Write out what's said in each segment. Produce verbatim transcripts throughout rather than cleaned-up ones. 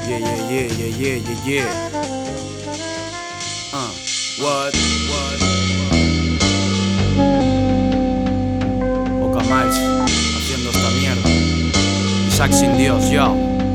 Yeah, yeah, yeah, yeah, yeah, yeah, yeah. Uh, what, what, Poca Miles haciendo esta mierda. Isaac sin Dios, yo.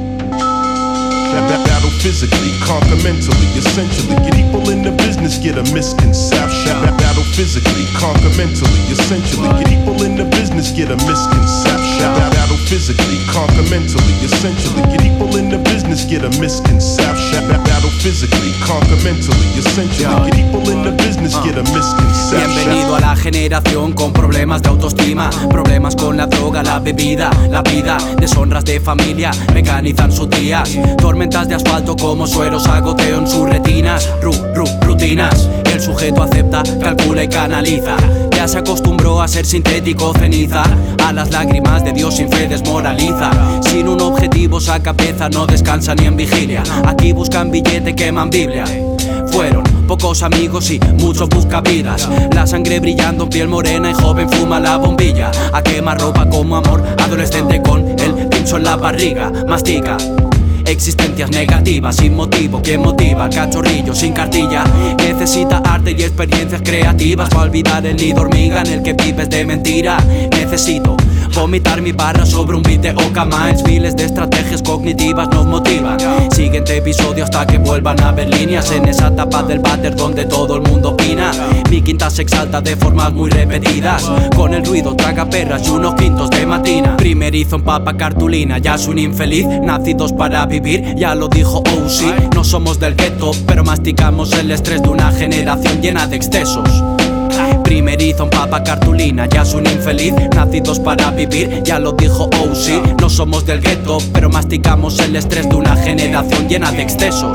Battle physically, conquer mentally, essentially. Get equal in the business, get a misconception. Battle physically, conquer mentally, essentially. Get equal in the business, get a misconception. Battle physically, conquer mentally, essentially. Get equal in the business, get a misconception. Battle physically, conquer mentally, essentially. Get equal in the business, get a misconception. Bienvenido a la generación con problemas de autoestima, problemas con la droga, la bebida, la vida, deshonras de familia, mecanizan sus días. Tormentas de asfalto como sueros a goteo en sus retinas. Ru, ru, rutinas. El sujeto acepta, calcula y canaliza. Ya se acostumbró a ser sintético, ceniza. A las lágrimas de Dios sin fe desmoraliza. Sin un objetivo esa cabeza no descansa ni en vigilia. Aquí buscan billete, queman Biblia. Fueron pocos amigos y muchos buscavidas. La sangre brillando, piel morena y joven fuma la bombilla. A quemar ropa como amor, adolescente con el pincho en la barriga. Mastica existencias negativas, sin motivo, que motiva, cachorrillo sin cartilla. Necesita arte y experiencias creativas para olvidar el nido hormiga en el que vives de mentira. Necesito vomitar mi barra sobre un beat de Oka Miles. Miles de estrategias cognitivas nos motivan. Siguiente episodio hasta que vuelvan a ver líneas en esa etapa del váter donde todo el mundo opina. Mi quinta se exalta de formas muy repetidas. Con el ruido traga perras y unos quintos de matina. Primerizo en papa cartulina, ya soy un infeliz. Nacidos para vivir, ya lo dijo O C. No somos del gueto, pero masticamos el estrés de una generación llena de excesos. Primerizo en papa cartulina, ya soy un infeliz. Nacidos para vivir, ya lo dijo O C. No somos del gueto, pero masticamos el estrés de una generación llena de excesos.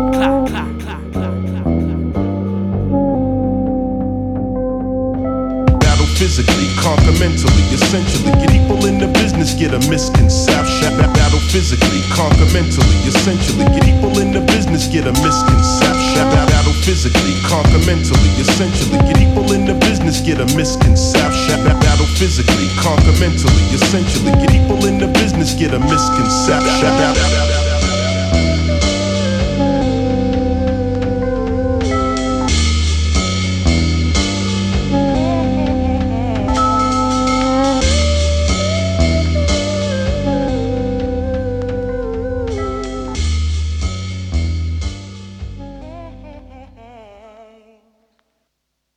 Physically, conquer mentally, essentially. Get equal in the business, get a misconception. Battle physically, conquer mentally, essentially. Get equal in the business, get a misconception. Battle physically, conquer mentally, essentially. Get equal in the business, get a misconception. Battle physically, conquer mentally, essentially. Get equal in the business, get a misconception.